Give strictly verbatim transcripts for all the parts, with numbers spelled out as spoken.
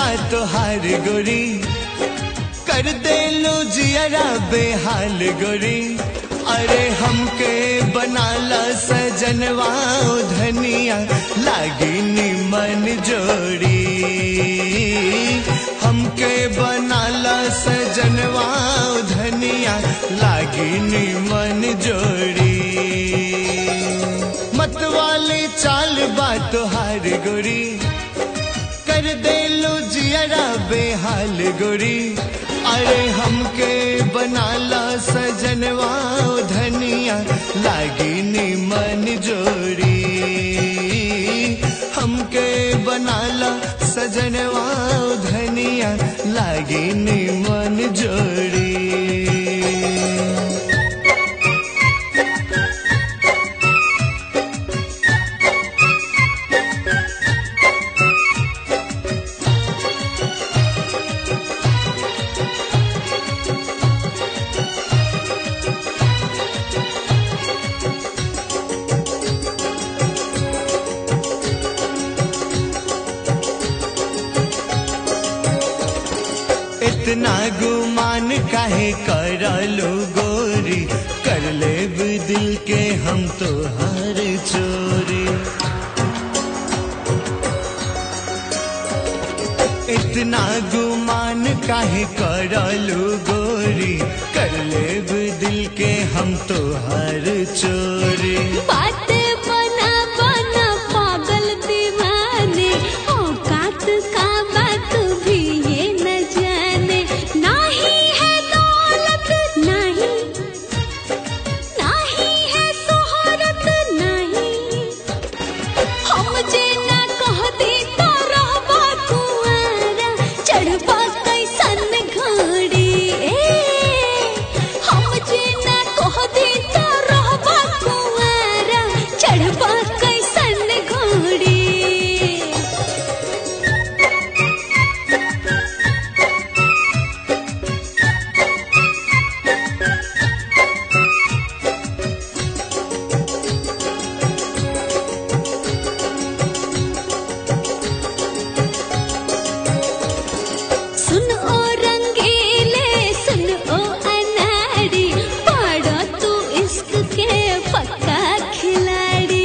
बात हार गोरी कर दे लो जियरा बेहाल गोरी। अरे हमके बनाला सजनवा धनिया लागी निमन जोड़ी। हमके बनाला सजनवा धनिया लागी निमन जोड़ी। मतवाली चाल बात हार गोरी कर दे लो जियरा बेहाल गोरी। अरे हमके बनाला सजनवा धनिया लागी निमन जोड़ी। हमके बनाला सजनवा धनिया लागी निमन जोड़ी। इतना गुमान काहे करलो गोरी कर ले दिल के हम तो हर चोरी। इतना गुमान काहे करलो गोरी कर ले दिल के हम तो हर चोरी। बात बना बना पागल दीवाने औकात का बात भी ये न जाने। नहीं है दौलत नहीं नहीं है शोहरत नहीं। हम जे ना कह दी तो रहबा कुंवारा चढ़बा कैसन घोड़ी। हम जे ना कह दी तो रहबा कुंवारा चढ़बा कैसन घोड़ी। सुन ओ रंगीले सुन ओ अनाड़ी पाड़ो तू इश्क के पक्का खिलाड़ी।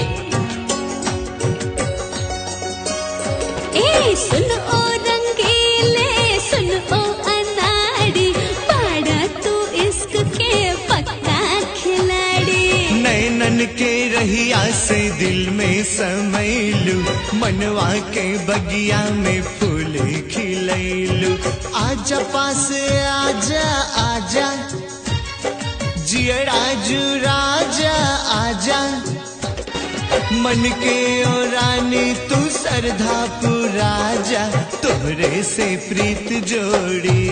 ए सुन ओ रंगीले सुन ओ अनाड़ी पाड़ो तू इश्क के पक्का खिलाड़ी। नैनन के रहिया से दिल में समैलू मनवा के बगिया में फूल खिलैलू। आजा पास आजा आजा जियरा जुराजा आजा। मन के ओ रानी तू सरधा पुराजा तोहरे से प्रीत जोड़ी।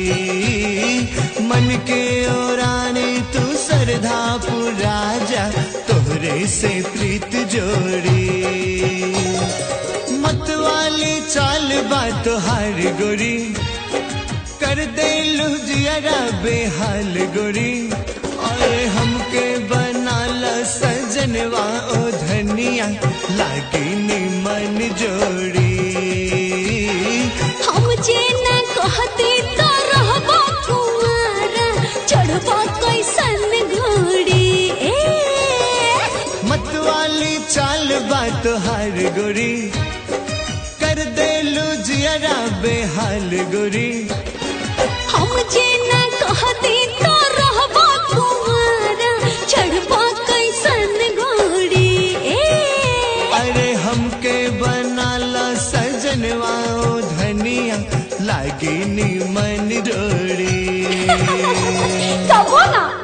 मन के ओ रानी तू सरधा पुराजा तोहरे से प्रीत जोड़ी। मतवाली चाल बात हार गोरी कर दे लो जियरा बेहाल गोरी। और हमके बनाला सजनवा ओ धनिया लागी निमन जोड़ी। हम जे ना कहती तो रहबा कुंवारा चढ़बा कैसन घोड़ी। मतवाली चाल बात हार गोरी कर दे लो जियरा बेहाल गोरी। हम जे ना कहती तो रहबा कुंवारा चढ़बा कैसन घोड़ी। अरे हमके बनाला सजनवा ओ धनिया लागी निमन जोड़ी। कहो ना